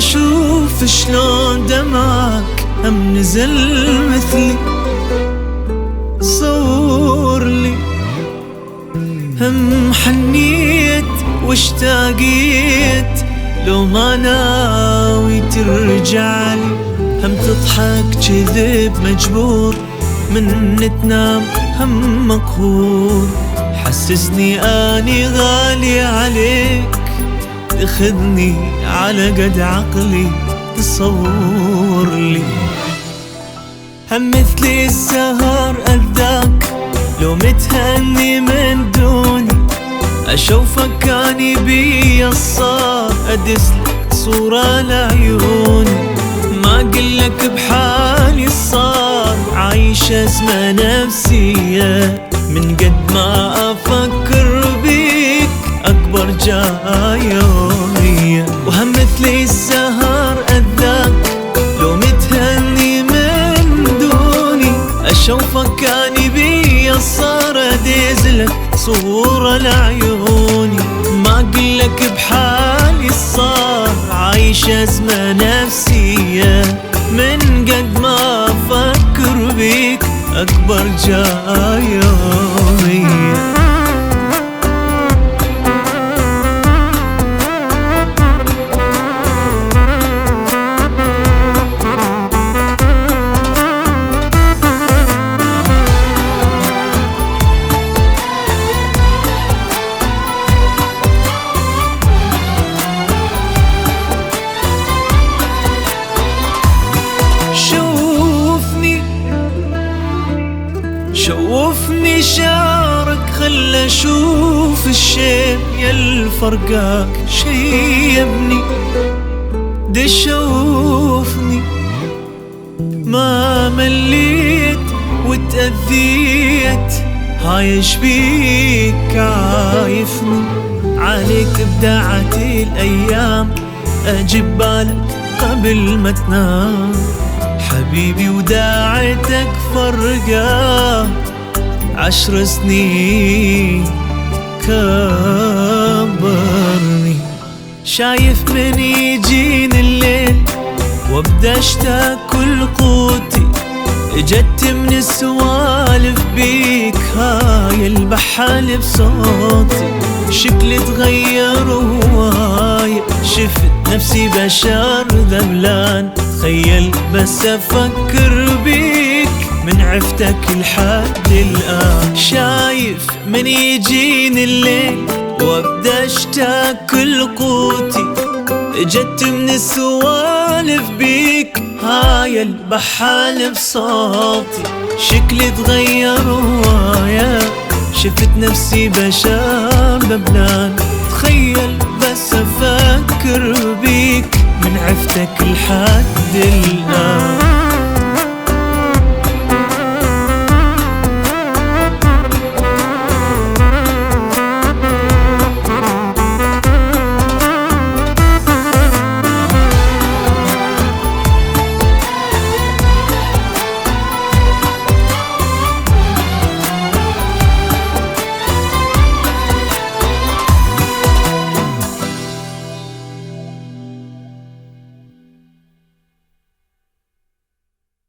اشوف شلون دمعك هم نزل مثلي. صور لي هم حنيت واشتاقيت، لو ما ناوي ترجعلي هم تضحك جذب مجبور، من تنام هم مقهور. حسسني اني غالي عليك، تاخذني على قد عقلي، تصور لي هم مثلي السهر أذاك، لو متهني من دوني أشوفك اني بي الصار، أدسلك صورة لعيوني. ما قلك بحالي صار، عايش أزمة نفسية، من قد ما أفكر بيك أكبر جاية. وهم مثلي السهر أذاك، لو متهني من دوني أشوفك اني بي الصار، أدزلك صورة لعيوني. ما قلك بحالي صار، عايش أزمة نفسية، من قد ما أفكر بيك أكبر جاية. شوفني شعرك خلى اشوف الشيب يالفرقاك شيبني. شوفني ما مليت وتأذيت، هايش بيك عايفني. عليك ابدعت الايام، اجيب بالك قبل ما تنام. حبيبي وداعتك فرقة 10 سنين كبرني. شايف من يجيني الليل وابدا اشتاق كل قوتي، اجت من السوالف بيك هاي البحال بصوتي. شكلي تغير هواي، شفت نفسي بشر ذبلان. تخيل بس افكر بيك من عفتك لحد الآن. شايف من يجيني الليل وابدا اشتاق كل قوتي، اجت من السوالف بيك هاي البحال بصوتي. شكلي تغير هوايا، شفت نفسي بشر ذبلان. تخيل بس افكر بيك من عفتك لحد الآن.